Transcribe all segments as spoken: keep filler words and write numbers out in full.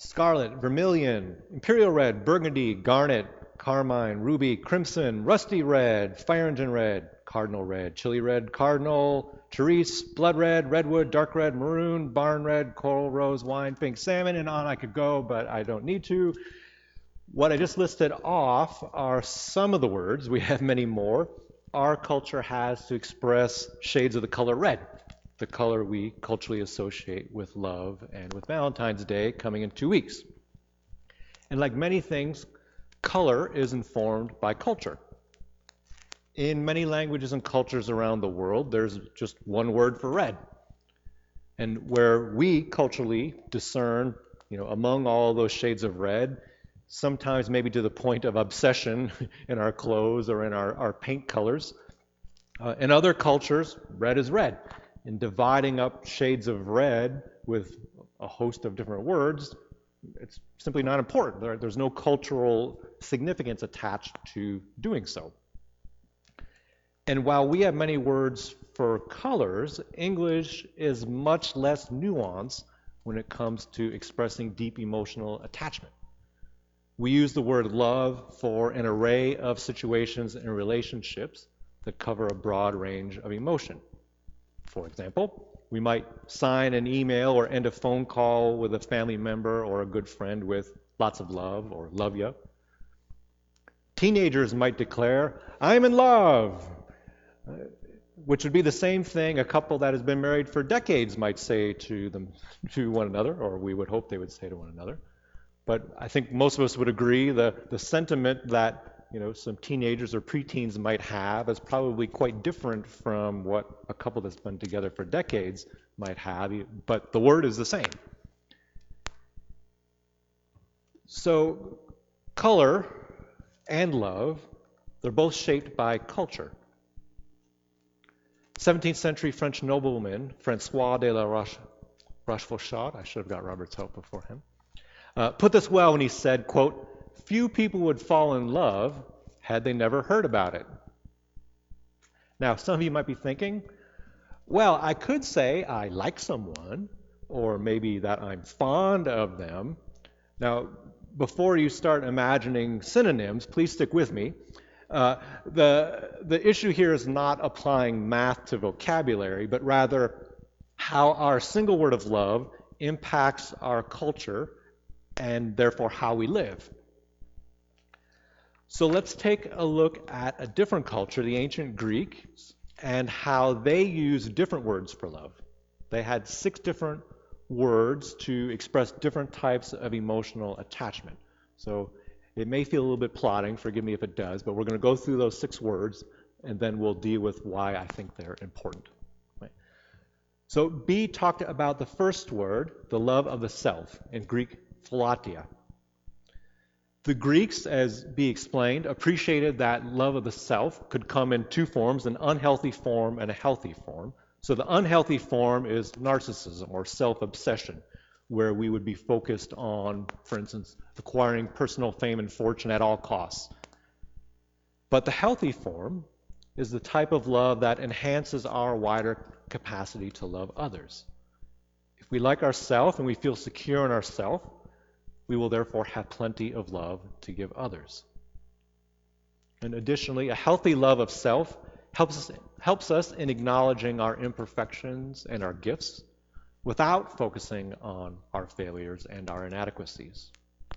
scarlet, vermilion, imperial red, burgundy, garnet, carmine, ruby, crimson, rusty red, fire engine red, cardinal red, chili red, cardinal, cerise, blood red, redwood, dark red, maroon, barn red, coral rose, wine, pink, salmon, and on I could go, but I don't need to. What I just listed off are some of the words, we have many more, our culture has to express shades of the color red, the color we culturally associate with love and with Valentine's Day coming in two weeks. And like many things, color is informed by culture. In many languages and cultures around the world, there's just one word for red. And where we culturally discern, you know, among all those shades of red, sometimes maybe to the point of obsession in our clothes or in our, our paint colors. Uh, in other cultures, red is red. In dividing up shades of red with a host of different words, it's simply not important. There, there's no cultural significance attached to doing so. And while we have many words for colors, English is much less nuanced when it comes to expressing deep emotional attachment. We use the word love for an array of situations and relationships that cover a broad range of emotion. For example, we might sign an email or end a phone call with a family member or a good friend with lots of love or love ya. Teenagers might declare, I'm in love, which would be the same thing a couple that has been married for decades might say to them, to one another, or we would hope they would say to one another. But I think most of us would agree the, the sentiment that, you know, some teenagers or preteens might have is probably quite different from what a couple that's been together for decades might have, but the word is the same. So color and love, they're both shaped by culture. seventeenth century French nobleman, Francois de la Roche, Rochefoucauld, I should have got Robert's help before him, Uh, put this well when he said, quote, few people would fall in love had they never heard about it. Now, some of you might be thinking, well, I could say I like someone, or maybe that I'm fond of them. Now, before you start imagining synonyms, please stick with me. Uh, the, the issue here is not applying math to vocabulary, but rather how our single word of love impacts our culture and therefore how we live. So let's take a look at a different culture, the ancient Greeks, and how they used different words for love. They had six different words to express different types of emotional attachment. So it may feel a little bit plotting, forgive me if it does, but we're going to go through those six words and then we'll deal with why I think they're important. Right? So B talked about the first word, the love of the self, in Greek philatia. The Greeks, as B explained, appreciated that love of the self could come in two forms, an unhealthy form and a healthy form. So the unhealthy form is narcissism or self-obsession, where we would be focused on, for instance, acquiring personal fame and fortune at all costs. But the healthy form is the type of love that enhances our wider capacity to love others. If we like ourselves and we feel secure in ourselves, we will therefore have plenty of love to give others. And additionally, a healthy love of self helps us, helps us in acknowledging our imperfections and our gifts without focusing on our failures and our inadequacies.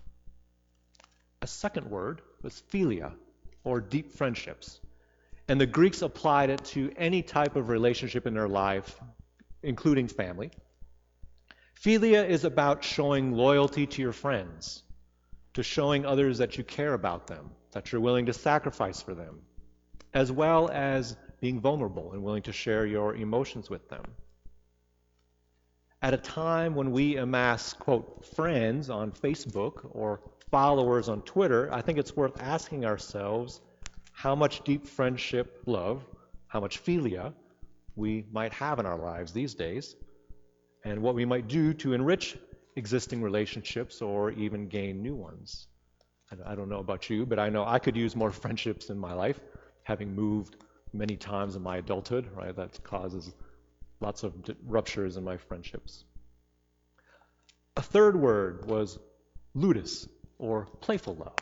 A second word was philia, or deep friendships. And the Greeks applied it to any type of relationship in their life, including family. Philia is about showing loyalty to your friends, to showing others that you care about them, that you're willing to sacrifice for them, as well as being vulnerable and willing to share your emotions with them. At a time when we amass, quote, friends on Facebook or followers on Twitter, I think it's worth asking ourselves how much deep friendship love, how much philia we might have in our lives these days, and what we might do to enrich existing relationships or even gain new ones. I don't know about you, but I know I could use more friendships in my life, having moved many times in my adulthood, right? That causes lots of ruptures in my friendships. A third word was ludus, or playful love.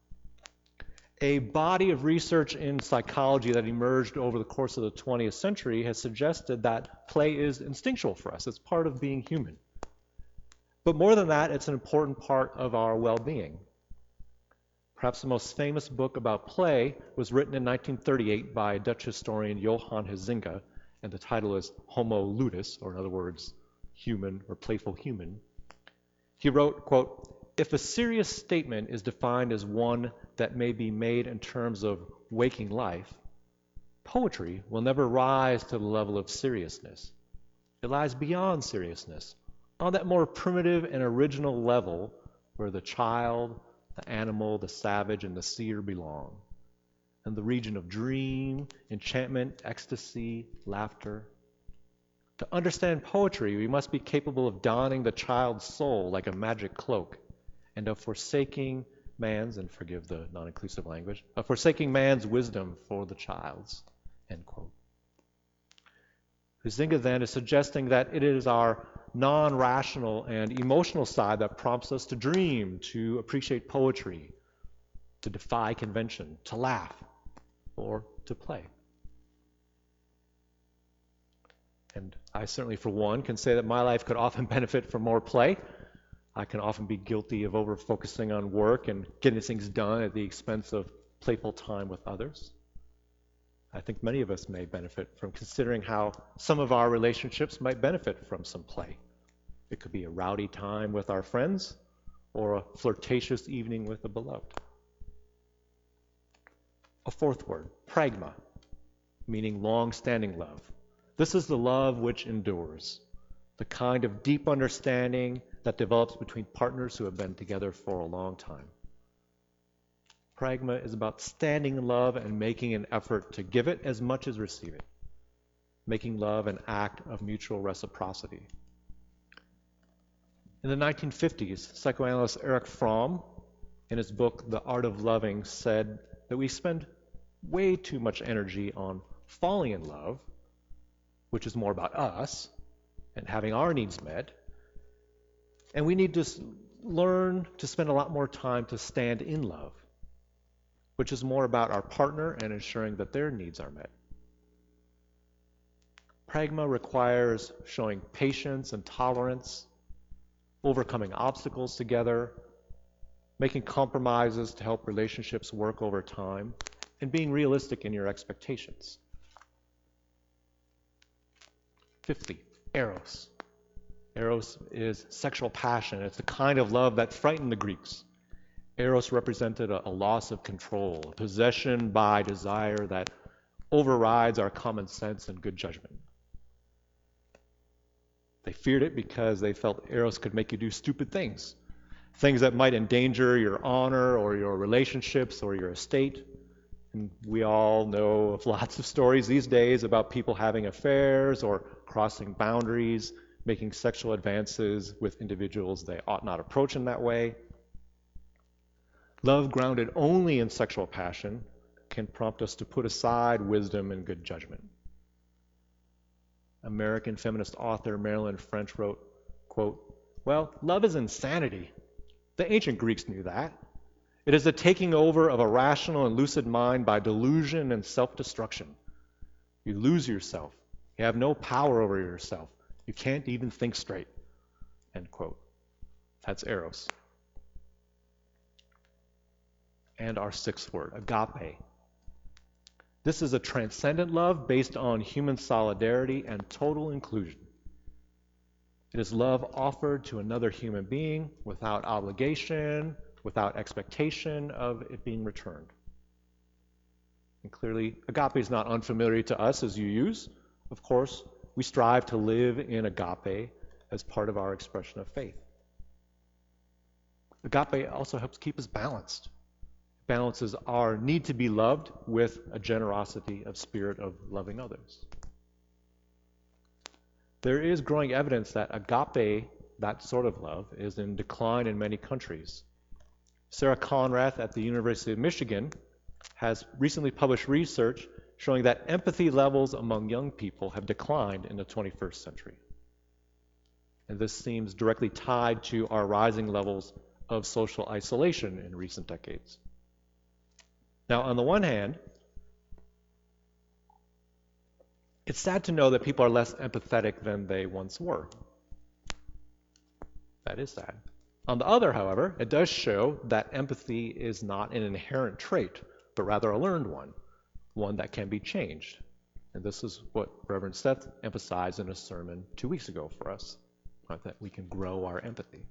A body of research in psychology that emerged over the course of the twentieth century has suggested that play is instinctual for us. It's part of being human. But more than that, it's an important part of our well-being. Perhaps the most famous book about play was written in nineteen thirty-eight by Dutch historian Johan Huizinga, and the title is Homo Ludus, or in other words, human or playful human. He wrote, quote, "If a serious statement is defined as one that may be made in terms of waking life, poetry will never rise to the level of seriousness. It lies beyond seriousness, on that more primitive and original level where the child, the animal, the savage, and the seer belong, in the region of dream, enchantment, ecstasy, laughter. To understand poetry, we must be capable of donning the child's soul like a magic cloak, and of forsaking man's, and forgive the non-inclusive language, of forsaking man's wisdom for the child's," end quote. Huizinga then is suggesting that it is our non-rational and emotional side that prompts us to dream, to appreciate poetry, to defy convention, to laugh, or to play. And I certainly, for one, can say that my life could often benefit from more play. I can often be guilty of over-focusing on work and getting things done at the expense of playful time with others. I think many of us may benefit from considering how some of our relationships might benefit from some play. It could be a rowdy time with our friends or a flirtatious evening with a beloved. A fourth word, pragma, meaning long-standing love. This is the love which endures, the kind of deep understanding that develops between partners who have been together for a long time. Pragma is about standing in love and making an effort to give it as much as receive it, making love an act of mutual reciprocity. In the nineteen fifties, psychoanalyst Erich Fromm, in his book The Art of Loving, said that we spend way too much energy on falling in love, which is more about us and having our needs met, and we need to learn to spend a lot more time to stand in love, which is more about our partner and ensuring that their needs are met. Pragma requires showing patience and tolerance, overcoming obstacles together, making compromises to help relationships work over time, and being realistic in your expectations. Fifthly, eros. Eros is sexual passion. It's the kind of love that frightened the Greeks. Eros represented a, a loss of control, a possession by desire that overrides our common sense and good judgment. They feared it because they felt Eros could make you do stupid things, things that might endanger your honor or your relationships or your estate. And we all know of lots of stories these days about people having affairs or crossing boundaries, making sexual advances with individuals they ought not approach in that way. Love grounded only in sexual passion can prompt us to put aside wisdom and good judgment. American feminist author Marilyn French wrote, quote, "Well, love is insanity. The ancient Greeks knew that. It is the taking over of a rational and lucid mind by delusion and self-destruction. You lose yourself. You have no power over yourself. You can't even think straight." End quote. That's eros. And our sixth word, agape. This is a transcendent love based on human solidarity and total inclusion. It is love offered to another human being without obligation, without expectation of it being returned. And clearly, agape is not unfamiliar to us as you use. Of course, we strive to live in agape as part of our expression of faith. Agape also helps keep us balanced. It balances our need to be loved with a generosity of spirit of loving others. There is growing evidence that agape, that sort of love, is in decline in many countries. Sarah Conrath at the University of Michigan has recently published research showing that empathy levels among young people have declined in the twenty-first century. And this seems directly tied to our rising levels of social isolation in recent decades. Now, on the one hand, it's sad to know that people are less empathetic than they once were. That is sad. On the other, however, it does show that empathy is not an inherent trait, but rather a learned one, one that can be changed. And this is what Reverend Seth emphasized in a sermon two weeks ago for us, right, that we can grow our empathy.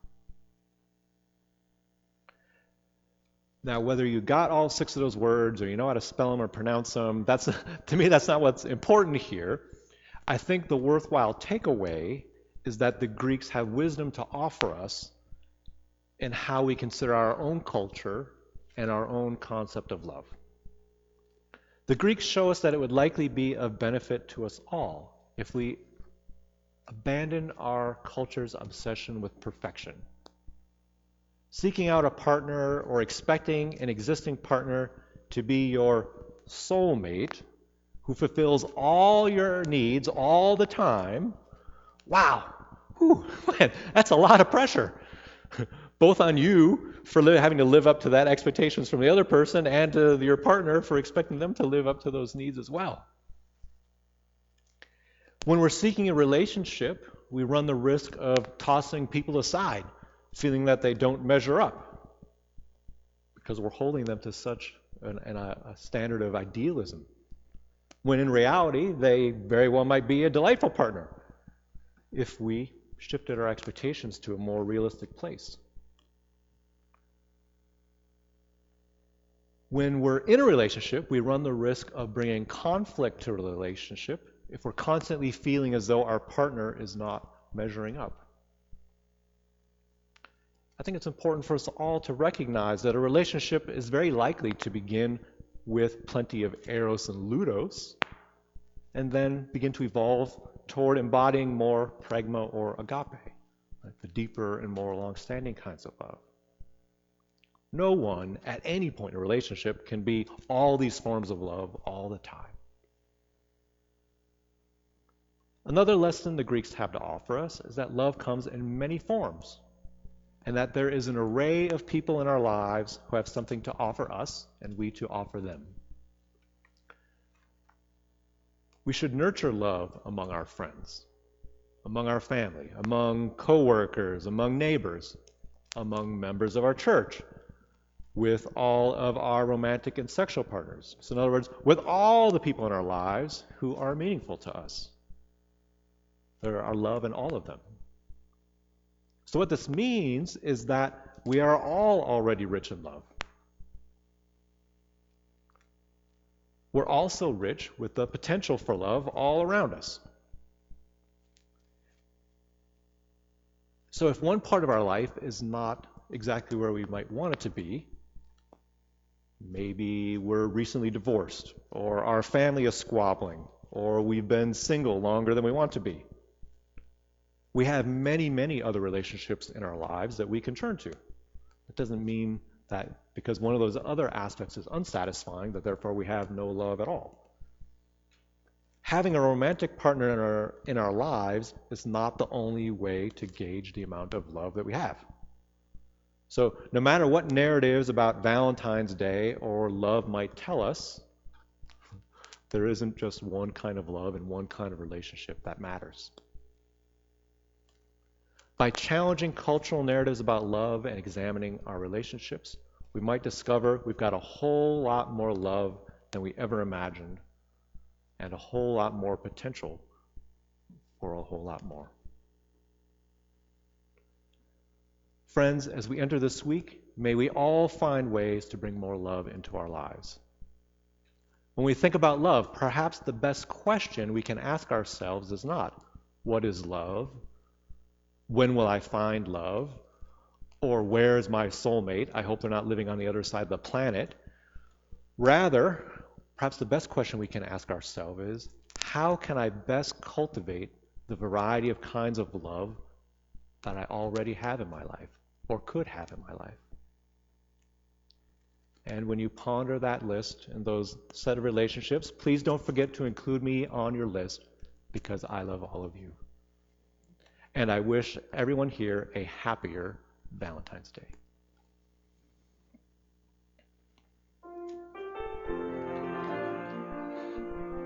Now, whether you got all six of those words or you know how to spell them or pronounce them, that's to me, that's not what's important here. I think the worthwhile takeaway is that the Greeks have wisdom to offer us in how we consider our own culture and our own concept of love. The Greeks show us that it would likely be of benefit to us all if we abandon our culture's obsession with perfection. Seeking out a partner or expecting an existing partner to be your soulmate who fulfills all your needs all the time, wow, whew, man, that's a lot of pressure. Both on you for li- having to live up to that expectations from the other person and to your partner for expecting them to live up to those needs as well. When we're seeking a relationship, we run the risk of tossing people aside, feeling that they don't measure up because we're holding them to such an, an, a standard of idealism, when in reality they very well might be a delightful partner if we shifted our expectations to a more realistic place. When we're in a relationship, we run the risk of bringing conflict to a relationship if we're constantly feeling as though our partner is not measuring up. I think it's important for us all to recognize that a relationship is very likely to begin with plenty of eros and ludus, and then begin to evolve toward embodying more pragma or agape, like the deeper and more long-standing kinds of love. No one at any point in a relationship can be all these forms of love all the time. Another lesson the Greeks have to offer us is that love comes in many forms, and that there is an array of people in our lives who have something to offer us, and we to offer them. We should nurture love among our friends, among our family, among coworkers, among neighbors, among members of our church, with all of our romantic and sexual partners. So in other words, with all the people in our lives who are meaningful to us. There are love in all of them. So what this means is that we are all already rich in love. We're also rich with the potential for love all around us. So if one part of our life is not exactly where we might want it to be, maybe we're recently divorced, or our family is squabbling, or we've been single longer than we want to be, we have many, many other relationships in our lives that we can turn to. It doesn't mean that because one of those other aspects is unsatisfying, that therefore we have no love at all. Having a romantic partner in our, in our lives is not the only way to gauge the amount of love that we have. So no matter what narratives about Valentine's Day or love might tell us, there isn't just one kind of love and one kind of relationship that matters. By challenging cultural narratives about love and examining our relationships, we might discover we've got a whole lot more love than we ever imagined, and a whole lot more potential for a whole lot more. Friends, as we enter this week, may we all find ways to bring more love into our lives. When we think about love, perhaps the best question we can ask ourselves is not, what is love? When will I find love? Or where is my soulmate? I hope they're not living on the other side of the planet. Rather, perhaps the best question we can ask ourselves is, how can I best cultivate the variety of kinds of love that I already have in my life, or could have in my life? And when you ponder that list and those set of relationships, please don't forget to include me on your list, because I love all of you. And I wish everyone here a happier Valentine's Day.